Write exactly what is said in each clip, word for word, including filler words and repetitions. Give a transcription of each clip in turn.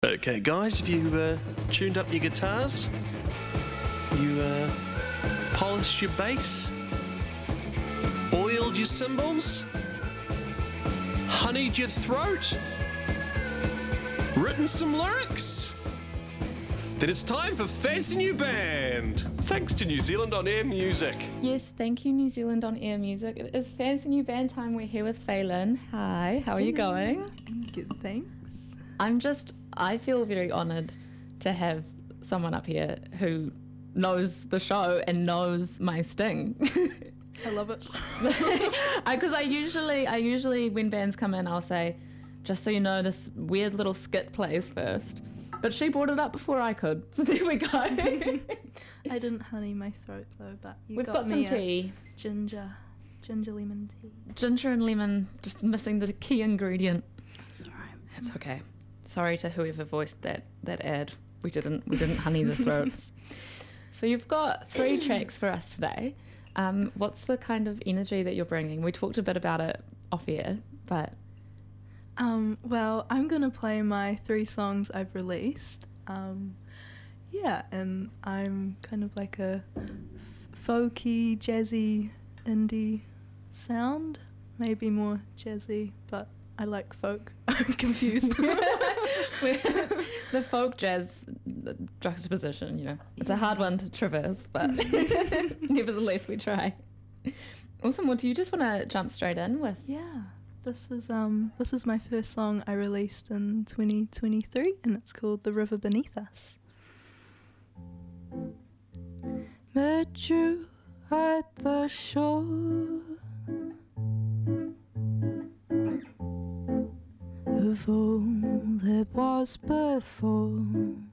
Okay, guys, have you uh, tuned up your guitars? You uh, polished your bass? Oiled your cymbals? Honeyed your throat? Written some lyrics? Then it's time for Fancy New Band! Thanks to New Zealand On Air Music. Yes, thank you, New Zealand On Air Music. It is Fancy New Band time. We're here with Phelan. Hi, how are you going? Good, thanks. I'm just, I feel very honoured to have someone up here who knows the show and knows my sting. I love it. Because I, I usually, I usually, when bands come in, I'll say, just so you know, this weird little skit plays first. But she brought it up before I could, so there we go. I didn't honey my throat though, but you We've got, got me some tea. Ginger, ginger lemon tea. Ginger and lemon, just missing the key ingredient. It's alright. It's okay. Sorry to whoever voiced that, that ad. We didn't we didn't honey the throats. So you've got three tracks for us today. Um, what's the kind of energy that you're bringing? We talked a bit about it off air, but Um, well, I'm gonna play my three songs I've released. Um, yeah, and I'm kind of like a f- folky, jazzy, indie sound. Maybe more jazzy, but I like folk. I'm confused. the folk jazz juxtaposition, you know, it's a hard one to traverse, but nevertheless we try. Awesome. Well, do you just want to jump straight in with? Yeah. This is um this is my first song I released in twenty twenty-three, and it's called The River Beneath Us. Met you at the shore of all that was before.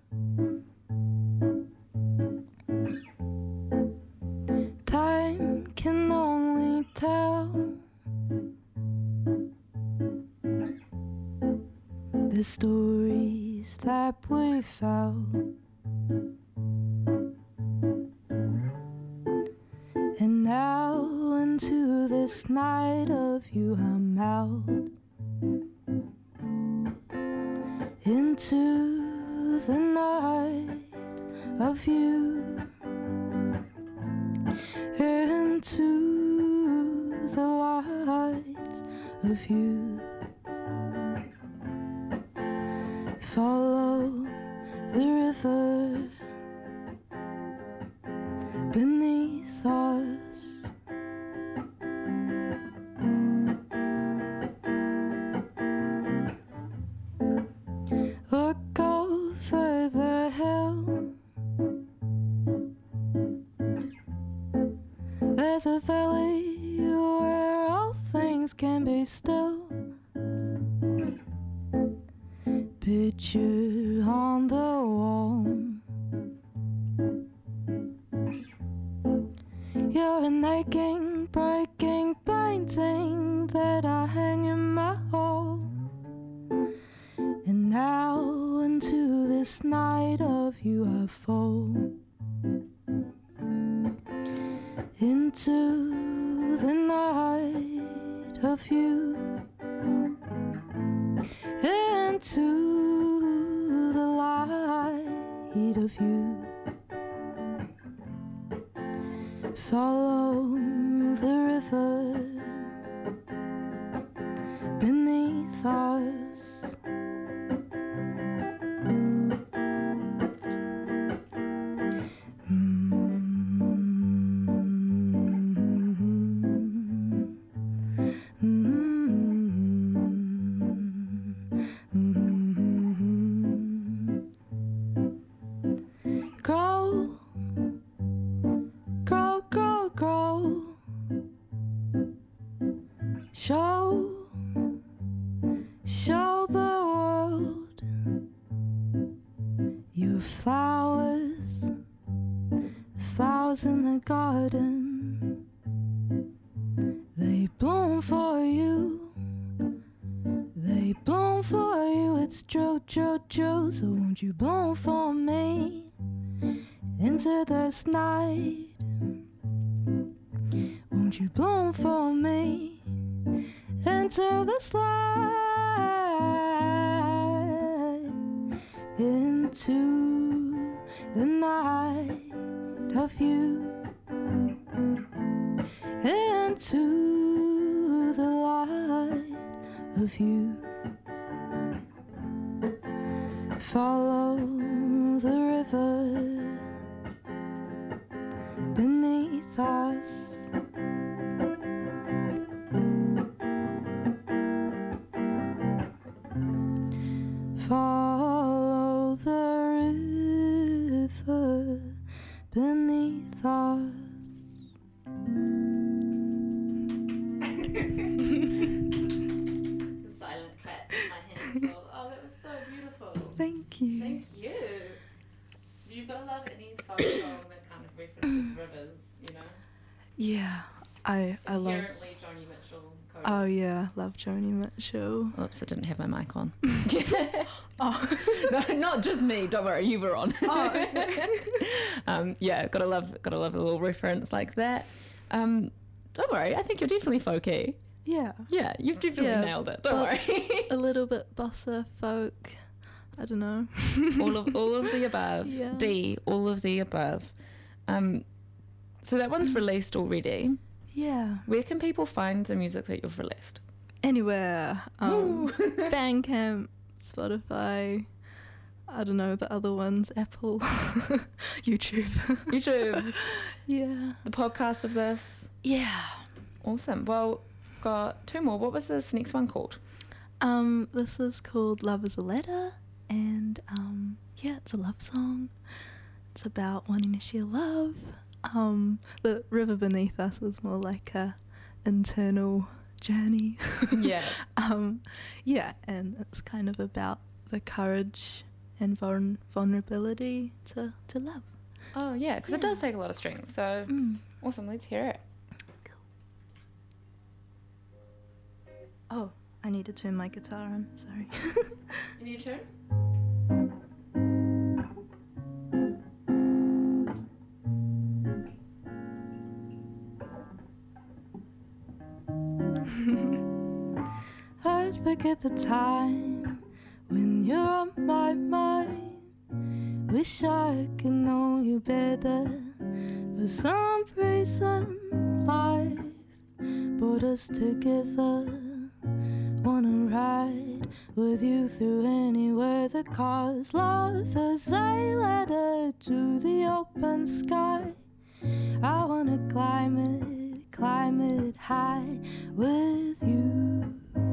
Time can only tell the stories that we felt, and now into this night of you I'm out, into the night of you, into the light of you. Follow the river beneath us. Look over the hill. There's a valley where all things can be still. Picture on the wall. You're an aching, breaking painting that I hang in my hall. And now into this night of you I fall, into the night of you, into the light of you. Follow the river beneath us. Show, show the world your flowers, flowers in the garden. They bloom for you, they bloom for you. It's Joe, Joe, Joe, so won't you bloom for me into this night? Won't you bloom for me into this light? into the night of you, into the light of you. Follow the river beneath us. Follow the river beneath us. The silent clap in my hands. Oh, oh, that was so beautiful. Thank you. Thank you. You've got to love any folk song that kind of references rivers, you know? Yeah, I I love. Inherently Joni Mitchell. Cody. Oh yeah, love Joni Mitchell. Whoops, I didn't have my mic on. Oh, No, not just me. Don't worry, you were on. oh. um, yeah, gotta love, gotta love a little reference like that. Um, don't worry, I think you're definitely folky. Yeah, Yeah, you've definitely Yeah, nailed it. Don't but- worry. a little bit bossa folk. I don't know. all of all of the above. Yeah. D, all of the above. Um, so that one's released already. Yeah. Where can people find the music that you've released? Anywhere. Um, Woo. Bandcamp, Spotify. I don't know the other ones. Apple, YouTube. YouTube, Yeah. the podcast of this. Yeah. Awesome. Well, got two more. What was this next one called? Um, this is called Love is a Letter, and um, yeah, it's a love song. It's about wanting to share love. Um, the river beneath us is more like a internal journey. Yeah. um, yeah, and it's kind of about the courage and vuln- vulnerability to, to love. Oh, yeah, because it does take a lot of strength. So Mm. awesome. Let's hear it. Oh, I need to turn my guitar on, sorry. You need a turn? I'd forget the time when you're on my mind. Wish I could know you better. For some reason, life brought us together. Wanna ride with you through any weather, 'cause love is a letter to the open sky. I wanna climb it, climb it high with you.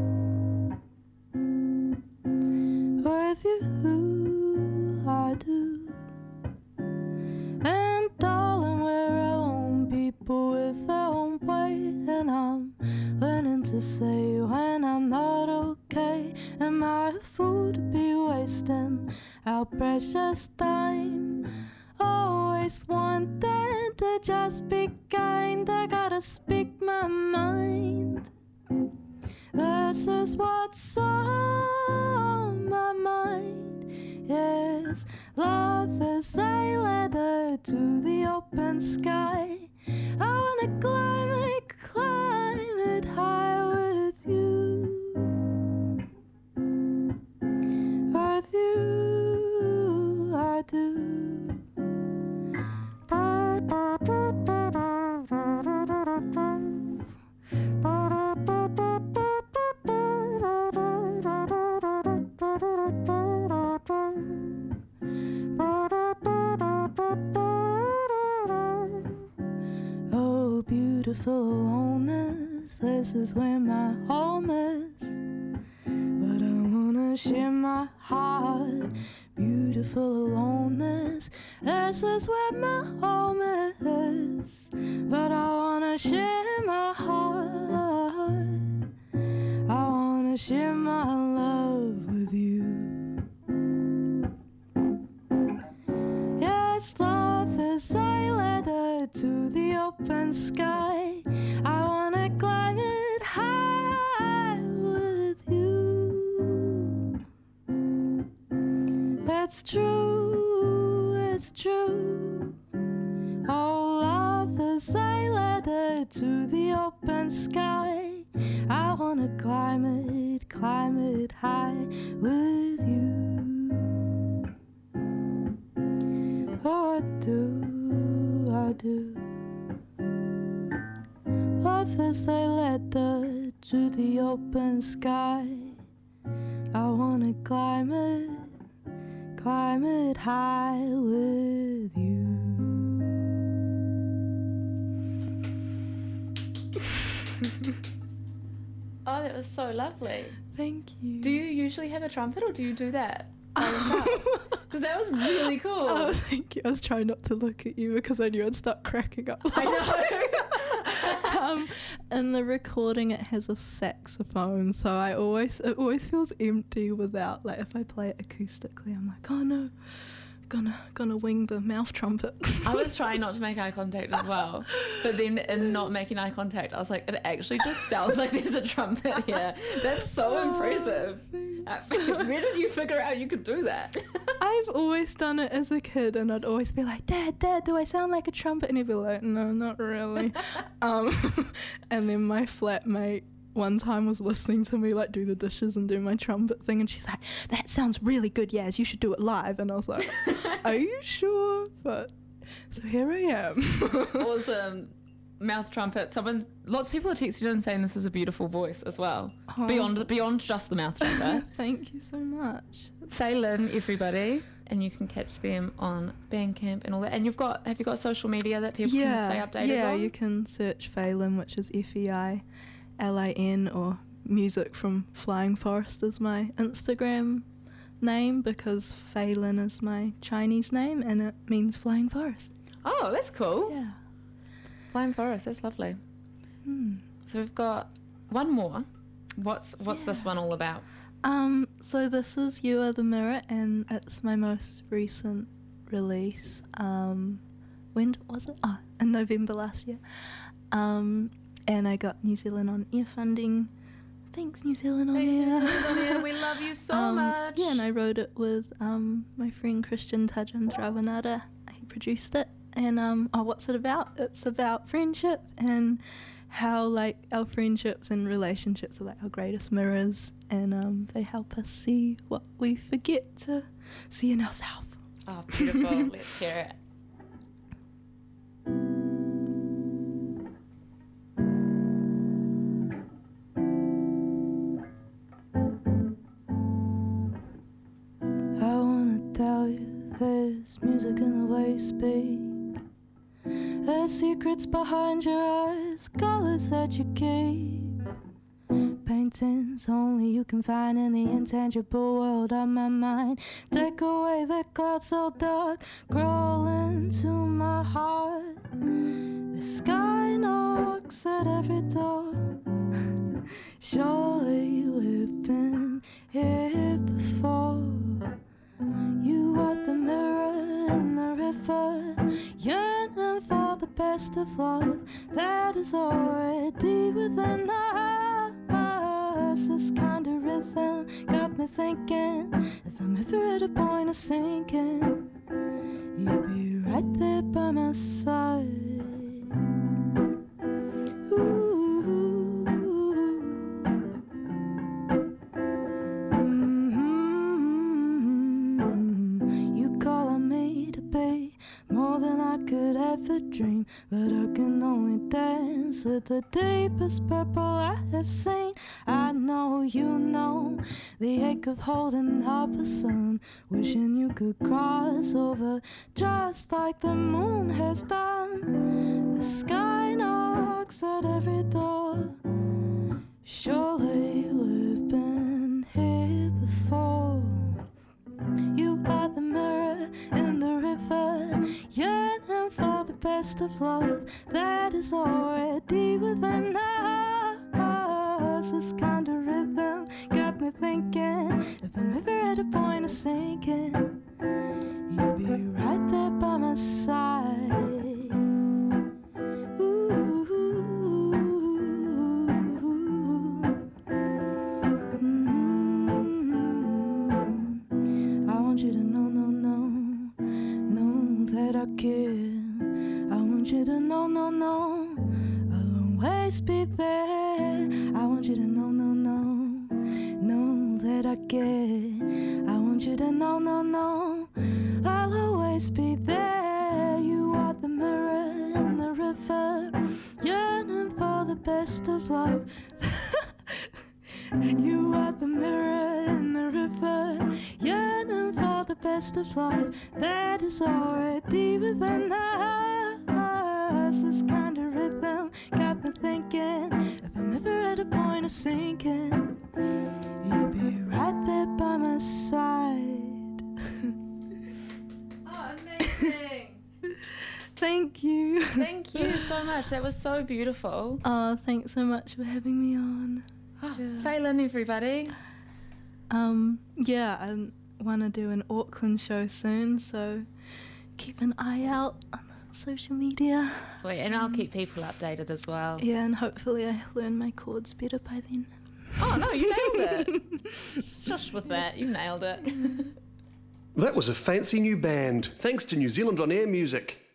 With you, I do. And darling, we're our own people with our own way. And I'm learning to say when I'm not okay. Am I a fool to be wasting our precious time? Always wanting to just be kind. I gotta speak my mind. This is what's on my mind. Yes, love is a letter to the open sky. I wanna climb it, climb it high with you. With you, I do. Oh, beautiful loneliness, this is where my home is. But I wanna share my heart. Beautiful loneliness, this is where my home is. But I wanna share my heart. I wanna share my love with you. Yes, love is a letter to the open sky. I wanna climb it high with you. It's true, it's true. Oh, love is a letter to the open sky. I wanna climb it, climb it high with you. do. Lovers, they led the to the open sky. I wanna climb it, climb it high with you. Oh, that was so lovely. Thank you. Do you usually have a trumpet, or do you do that by yourself? Because that was really cool. Oh, thank you. I was trying not to look at you because I knew I'd start cracking up. I know. um, in the recording, it has a saxophone, so I always it always feels empty without, like, if I play it acoustically, I'm like, oh no, gonna gonna wing the mouth trumpet. I was trying not to make eye contact as well, but then in not making eye contact, I was like, it actually just sounds like there's a trumpet here. That's so Oh, impressive. Uh, Where did you figure out you could do that? I've always done it as a kid, and I'd always be like, Dad, Dad, do I sound like a trumpet? And he'd be like, no, not really. um, and then my flatmate one time was listening to me like do the dishes and do my trumpet thing, and she's like, that sounds really good, Yaz, you should do it live. And I was like, are you sure? But so here I am. Awesome. Mouth trumpet. Someone, lots of people are texting in saying this is a beautiful voice as well. Oh. Beyond beyond just the mouth trumpet. Thank you so much. Phelan, everybody, and you can catch them on Bandcamp and all that. And you've got, have you got social media that people can stay updated yeah, on? you can search Phelan, which is F E I L A N, or Music from Flying Forest is my Instagram name, because Phelan is my Chinese name and it means flying forest. Oh, that's cool. Yeah. Flying Forest, that's lovely. Hmm. So we've got one more. What's what's Yeah. this one all about? Um, so this is You Are the Mirror, and it's my most recent release. Um, when was it? Oh, in November last year. Um, and I got New Zealand On Air funding. Thanks, New Zealand On Air. We love you so um, much. Yeah, and I wrote it with um, my friend Christian Tajan Travanada. He produced it. And um, oh, what's it about? It's about friendship and how, like, our friendships and relationships are like our greatest mirrors, and um, they help us see what we forget to see in ourselves. Oh, beautiful. Let's hear it. I wanna tell you there's music in the way you speak. There's secrets behind your eyes, colors that you keep. Paintings only you can find in the intangible world of my mind. Take away the clouds so dark, crawl into my heart. The sky knocks at every door. Surely we've been here before. You are the mirror in the river, yearning for the best of love that is already within us. This kind of rhythm got me thinking, if I'm ever at a point of sinking, you'll be right there by my side. Ooh. Mm-hmm. You call on me to be more than I could ever dream, but I can only dance with the deepest purple I have seen. I know you know the ache of holding up a sun, wishing you could cross over just like the moon has done. The sky knocks at every door. Surely we've been here before. You are the mirror in the river, yearning for the best of love that is already within us. This kind of rhythm got me thinking, if I'm ever at a point of sinking, you'll be right there by my side. Ooh. Mm-hmm. I want you to know, no, no, know that I care. I want you to know, no, no, I'll always be there. I want you to know, no, no, know that I care. I want you to know, no, no, I'll always be there. You are the mirror river, yearning for the best of love. You are the mirror in the river, yearning for the best of life that is already within us. This kind of rhythm got me thinking, if I'm ever at a point of sinking, you'll be right there by my side. Oh, amazing. Thank you. Thank you so much. That was so beautiful. Oh, thanks so much for having me on. Oh, Yeah. Phelan, everybody. Um, yeah, I want to do an Auckland show soon, so keep an eye out on the social media. Sweet. And I'll keep people updated as well. Yeah, and hopefully I learn my chords better by then. Oh, no, you nailed it. Shush with that. You nailed it. That was a fancy new band, thanks to New Zealand On Air Music.